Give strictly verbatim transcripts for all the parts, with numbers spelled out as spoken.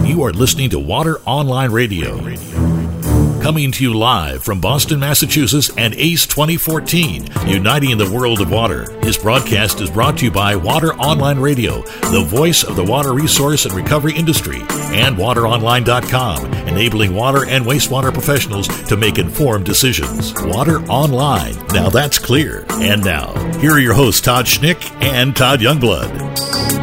You are listening to Water Online Radio. Coming to you live from Boston, Massachusetts and A C E twenty fourteen, uniting the world of water. This broadcast is brought to you by Water Online Radio, the voice of the water resource and recovery industry, and water online dot com, enabling water and wastewater professionals to make informed decisions. Water Online. Now that's clear. And now, here are your hosts, Todd Schnick and Todd Youngblood.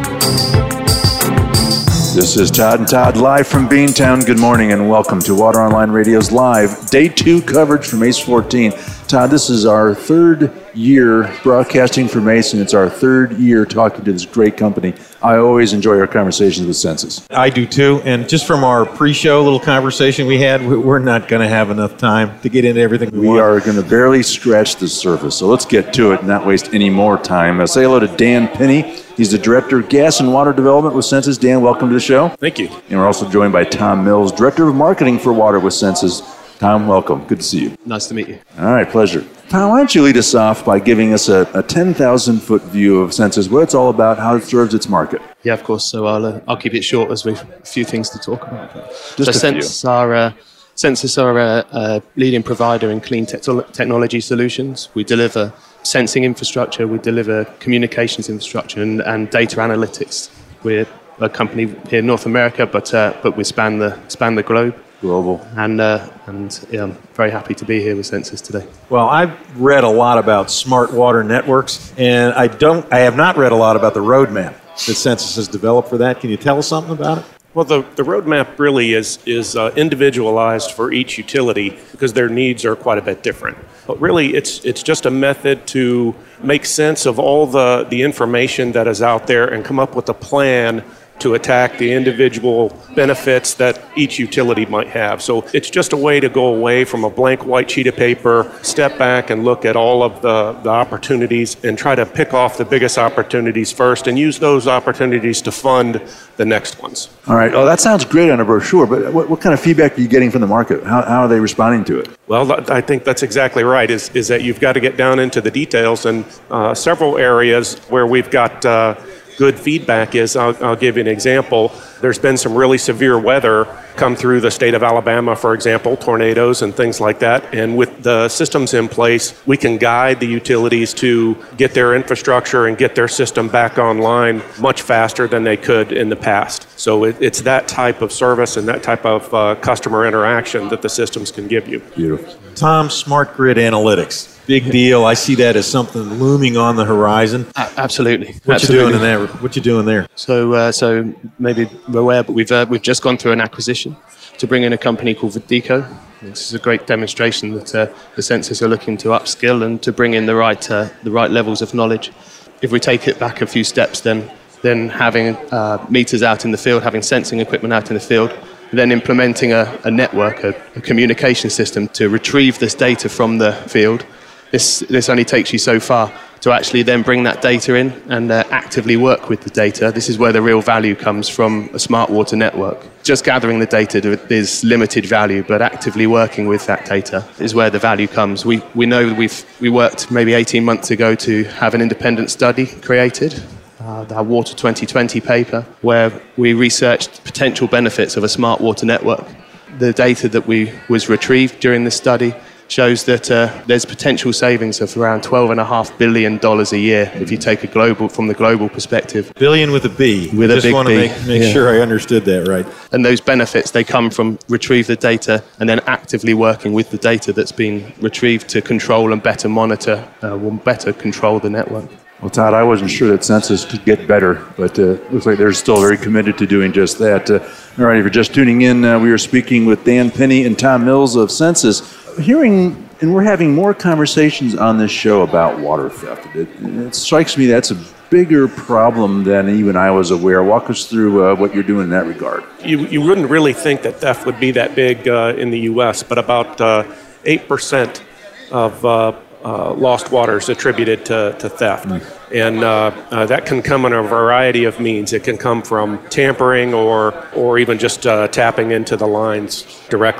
This is Todd and Todd live from Beantown. Good morning and welcome to Water Online Radio's live Day two coverage from A C E fourteen. Todd, this is our third year broadcasting from A C E, and it's our third year talking to this great company. I always enjoy our conversations with Sensus. I do too, and just from our pre-show little conversation we had, we're not going to have enough time to get into everything we, we want. We are going to barely scratch the surface, so let's get to it and not waste any more time. Uh, say hello to Dan Penny. He's the Director of Gas and Water Development with Sensus. Dan, welcome to the show. Thank you. And we're also joined by Tom Mills, Director of Marketing for Water with Sensus. Tom, welcome. Good to see you. Nice to meet you. All right, pleasure. Tom, why don't you lead us off by giving us a, a ten thousand foot view of Sensus, what it's all about, how it serves its market. Yeah, of course. So I'll uh, I'll keep it short as we've a few things to talk about. Just so a Sensus few. are uh, Sensus are a, a leading provider in clean te- technology solutions. We deliver sensing infrastructure, we deliver communications infrastructure, and, and data analytics. We're a company here in North America, but uh, but we span the span the globe. Global. And uh, and yeah, I'm very happy to be here with Sensus today. Well, I've read a lot about smart water networks, and I don't. I have not read a lot about the roadmap that Sensus has developed for that. Can you tell us something about it? Well, the, the roadmap really is is uh, individualized for each utility because their needs are quite a bit different. But really, it's it's just a method to make sense of all the, the information that is out there and come up with a plan to attack the individual benefits that each utility might have. So it's just a way to go away from a blank white sheet of paper, step back and look at all of the, the opportunities and try to pick off the biggest opportunities first and use those opportunities to fund the next ones. All right. Oh, that sounds great on a brochure, but what, what kind of feedback are you getting from the market? How, how are they responding to it? Well, I think that's exactly right, is, is that you've got to get down into the details, and uh, several areas where we've got uh, good feedback is, I'll, I'll give you an example. There's been some really severe weather come through the state of Alabama, for example, tornadoes and things like that. And with the systems in place, we can guide the utilities to get their infrastructure and get their system back online much faster than they could in the past. So it, it's that type of service and that type of uh, customer interaction that the systems can give you. Beautiful. Tom, smart grid analytics. Big deal. I see that as something looming on the horizon. Uh, absolutely. What absolutely. you doing in there? What you doing there? So, uh, so maybe you're aware, but we've uh, we've just gone through an acquisition to bring in a company called Videco. This is a great demonstration that uh, the Sensus are looking to upskill and to bring in the right uh, the right levels of knowledge. If we take it back a few steps, then then having uh, meters out in the field, having sensing equipment out in the field, then implementing a, a network, a, a communication system to retrieve this data from the field. This this only takes you so far to actually then bring that data in and uh, actively work with the data. This is where the real value comes from a smart water network. Just gathering the data is limited value, but actively working with that data is where the value comes. We we know we've we worked maybe eighteen months ago to have an independent study created, uh, our Water twenty twenty paper, where we researched potential benefits of a smart water network. The data that we was retrieved during this study shows that uh, there's potential savings of around twelve point five billion dollars a year if you take a global from the global perspective. Billion with a B. With a Just big want to B. make, make Yeah. sure I understood that right. And those benefits, they come from retrieve the data and then actively working with the data that's been retrieved to control and better monitor, uh, or better control the network. Well, Todd, I wasn't sure that Sensus could get better, but uh, looks like they're still very committed to doing just that. Uh, all right, if you're just tuning in, uh, we are speaking with Dan Penny and Tom Mills of Sensus. Hearing, and we're having more conversations on this show about water theft. It, it strikes me that's a bigger problem than even I was aware. Walk us through uh, what you're doing in that regard. You, you wouldn't really think that theft would be that big uh, in the U S, but about uh, eight percent of uh, uh, lost water is attributed to, to theft. Mm. And uh, uh, that can come in a variety of means. It can come from tampering or, or even just uh, tapping into the lines directly.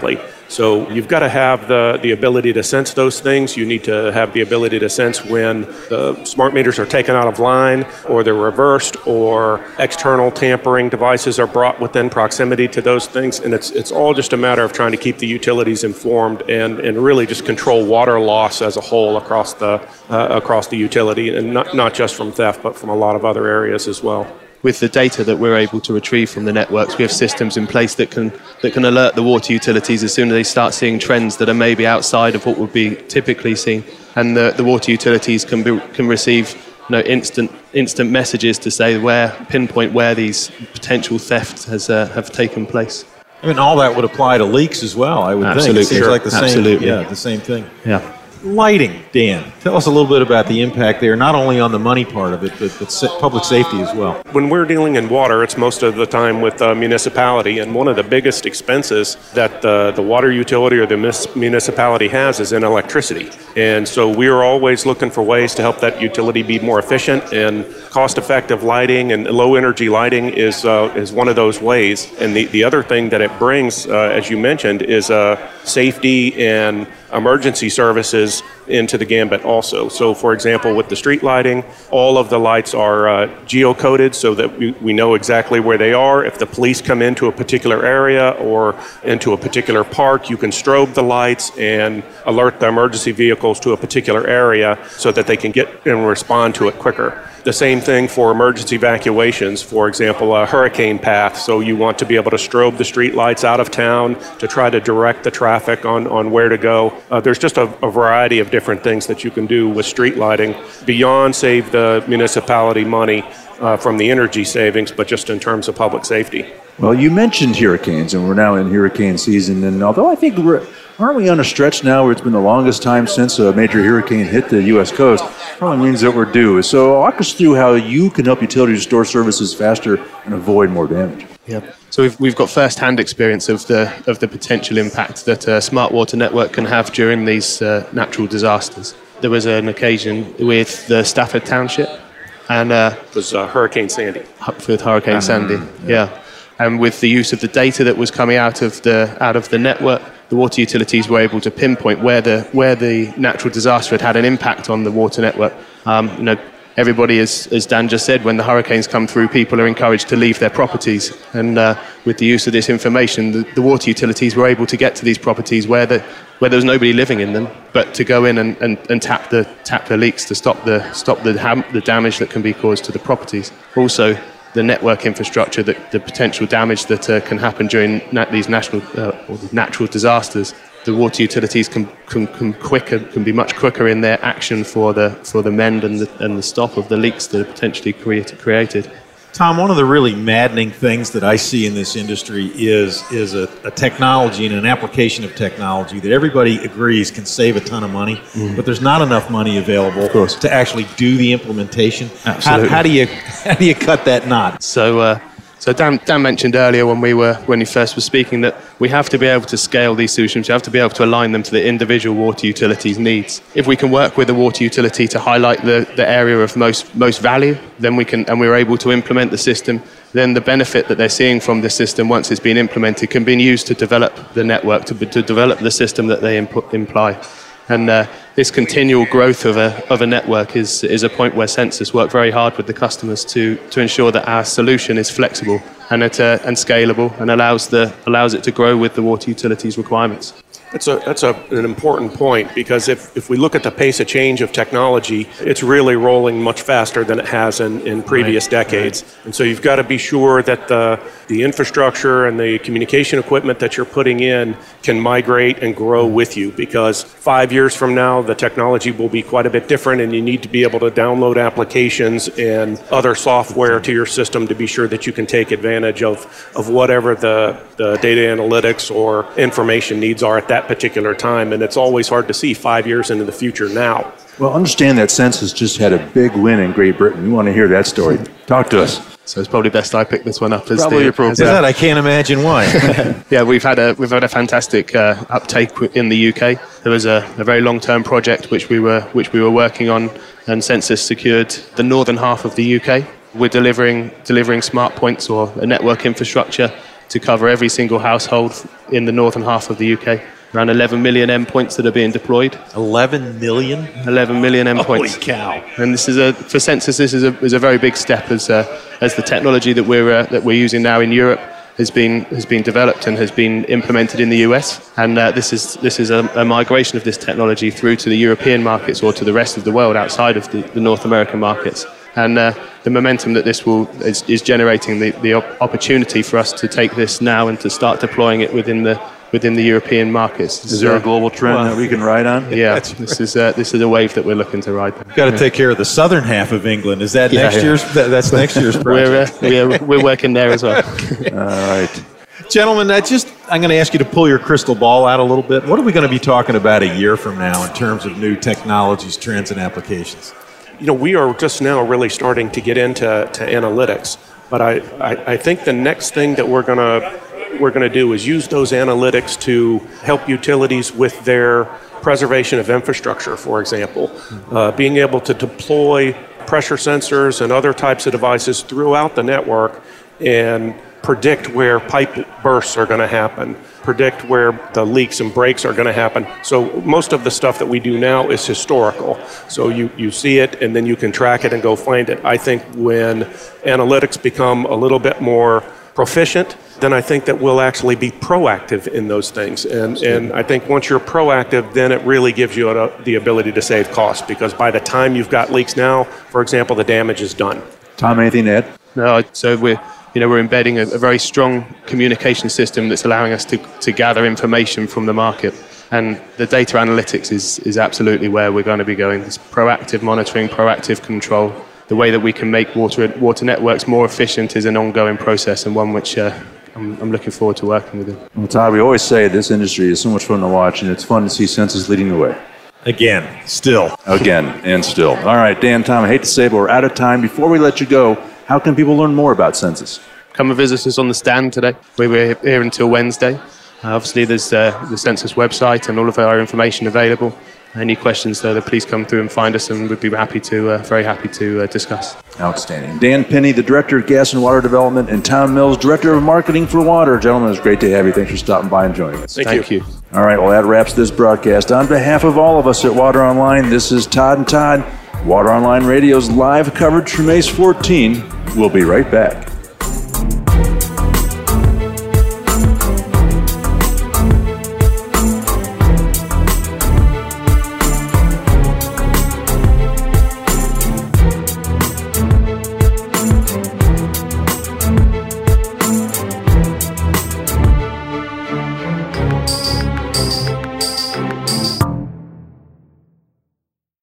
So you've got to have the, the ability to sense those things. You need to have the ability to sense when the smart meters are taken out of line, or they're reversed, or external tampering devices are brought within proximity to those things. And it's it's all just a matter of trying to keep the utilities informed and, and really just control water loss as a whole across the uh, across the utility, and not, not just from theft, but from a lot of other areas as well. With the data that we're able to retrieve from the networks, we have systems in place that can that can alert the water utilities as soon as they start seeing trends that are maybe outside of what would be typically seen. And the, the water utilities can be, can receive you know, instant instant messages to say where pinpoint where these potential thefts has uh, have taken place. I mean, all that would apply to leaks as well, I would Absolutely. think. It seems like the Absolutely. same, yeah, the same thing. Yeah. Lighting, Dan. Tell us a little bit about the impact there, not only on the money part of it, but, but sa- public safety as well. When we're dealing in water, it's most of the time with the municipality, and one of the biggest expenses that the, the water utility or the mis- municipality has is in electricity. And so we are always looking for ways to help that utility be more efficient, and cost-effective lighting and low-energy lighting is uh, is one of those ways. And the, the other thing that it brings, uh, as you mentioned, is uh, safety and emergency services into the gambit also. So for example, with the street lighting, all of the lights are uh, geocoded so that we, we know exactly where they are. If the police come into a particular area or into a particular park, you can strobe the lights and alert the emergency vehicles to a particular area so that they can get and respond to it quicker. The same thing for emergency evacuations, for example, a hurricane path. So you want to be able to strobe the street lights out of town to try to direct the traffic on, on where to go. Uh, there's just a, a variety of different things that you can do with street lighting beyond save the municipality money uh, from the energy savings, but just in terms of public safety. Well, you mentioned hurricanes, and we're now in hurricane season. And although I think we're, aren't we on a stretch now where it's been the longest time since a major hurricane hit the U S coast, probably means that we're due. So walk us through how you can help utilities restore services faster and avoid more damage. Yeah. So we've we've got first-hand experience of the of the potential impact that a smart water network can have during these uh, natural disasters. There was an occasion with the Stafford Township, and uh, It was uh, Hurricane Sandy. with Hurricane um, Sandy, yeah. yeah, and with the use of the data that was coming out of the out of the network, the water utilities were able to pinpoint where the where the natural disaster had had an impact on the water network. Um, you know. Everybody, as, as Dan just said, when the hurricanes come through, people are encouraged to leave their properties. And uh, with the use of this information, the, the water utilities were able to get to these properties where, the, where there was nobody living in them, but to go in and, and, and tap the tap the leaks to stop the stop the, ham, the damage that can be caused to the properties. Also, the network infrastructure, the, the potential damage that uh, can happen during nat- these national uh, or natural disasters. The water utilities can, can can quicker can be much quicker in their action for the for the mend and the and the stop of the leaks that are potentially created created. Tom, one of the really maddening things that I see in this industry is is a, a technology and an application of technology that everybody agrees can save a ton of money, mm. but there's not enough money available to actually do the implementation. Absolutely. How, how do you how do you cut that knot? So. Uh, So Dan, Dan mentioned earlier when we were when he first was speaking that we have to be able to scale these solutions. We have to be able to align them to the individual water utilities' needs. If we can work with a water utility to highlight the, the area of most most value, then we can and we're able to implement the system. Then the benefit that they're seeing from the system once it's been implemented can be used to develop the network, to to develop the system that they imp- imply. And uh, this continual growth of a of a network is is a point where Sensus work very hard with the customers to to ensure that our solution is flexible and it, uh, and scalable and allows the allows it to grow with the water utilities requirements. That's a that's a, an important point, because if, if we look at the pace of change of technology, it's really rolling much faster than it has in, in previous right. decades. Right. And so you've got to be sure that the the infrastructure and the communication equipment that you're putting in can migrate and grow with you, because five years from now, the technology will be quite a bit different, and you need to be able to download applications and other software to your system to be sure that you can take advantage of, of whatever the, the data analytics or information needs are at that particular time. And it's always hard to see five years into the future now. Well, understand that Sensus just had a big win in Great Britain. We want to hear that story. Talk to us. So it's probably best I pick this one up as probably the appropriate. Is that? I can't imagine why. Yeah, we've had a we've had a fantastic uh, uptake in the U K. There was a, a very long-term project which we were which we were working on, and Sensus secured the northern half of the U K. We're delivering delivering smart points or a network infrastructure to cover every single household in the northern half of the U K. around eleven million endpoints that are being deployed. eleven million? eleven million endpoints. Holy cow. And this is a, for Sensus, this is a, is a very big step as, uh, as the technology that we're, uh, that we're using now in Europe has been has been developed and has been implemented in the U S, and uh, this is this is a, a migration of this technology through to the European markets or to the rest of the world outside of the, the North American markets. And uh, the momentum that this will is, is generating the, the op- opportunity for us to take this now and to start deploying it within the within the European markets. Is there a global trend well, that we can ride on? Yeah, this is uh, this is a wave that we're looking to ride. We've got to take care of the southern half of England. Is that yeah, next yeah. year's? That, that's next year's project. we're, uh, we're we're working there as well. All right. Gentlemen, I just, I'm going to ask you to pull your crystal ball out a little bit. What are we going to be talking about a year from now in terms of new technologies, trends, and applications? You know, we are just now really starting to get into to analytics, but I, I, I think the next thing that we're going to we're going to do is use those analytics to help utilities with their preservation of infrastructure, for example. Uh, being able to deploy pressure sensors and other types of devices throughout the network and predict where pipe bursts are going to happen, predict where the leaks and breaks are going to happen. So most of the stuff that we do now is historical. So you, you see it and then you can track it and go find it. I think when analytics become a little bit more proficient, then I think that we'll actually be proactive in those things. And, and I think once you're proactive, then it really gives you a, the ability to save costs, because by the time you've got leaks now, for example, the damage is done. Tom, anything to add? No, so we're You know, we're embedding a, a very strong communication system that's allowing us to, to gather information from the market. And the data analytics is, is absolutely where we're going to be going. This proactive monitoring, proactive control. The way that we can make water water networks more efficient is an ongoing process, and one which uh, I'm, I'm looking forward to working with. It. Well, Todd, we always say this industry is so much fun to watch, and it's fun to see Sensus leading the way. Again, still. Again, and still. All right, Dan, Tom, I hate to say it, but we're out of time. Before we let you go, how can people learn more about Sensus? Come and visit us on the stand today. We were here until Wednesday. Uh, obviously, there's uh, the Sensus website and all of our information available. Any questions, though, please come through and find us, and we'd be happy to, uh, very happy to uh, discuss. Outstanding. Dan Penny, the Director of Gas and Water Development, and Tom Mills, Director of Marketing for Water. Gentlemen, it's great to have you. Thanks for stopping by and joining us. Thank, Thank you. you. All right, well, that wraps this broadcast. On behalf of all of us at Water Online, this is Todd and Todd. Water Online Radio's live coverage from A C E fourteen. We'll be right back.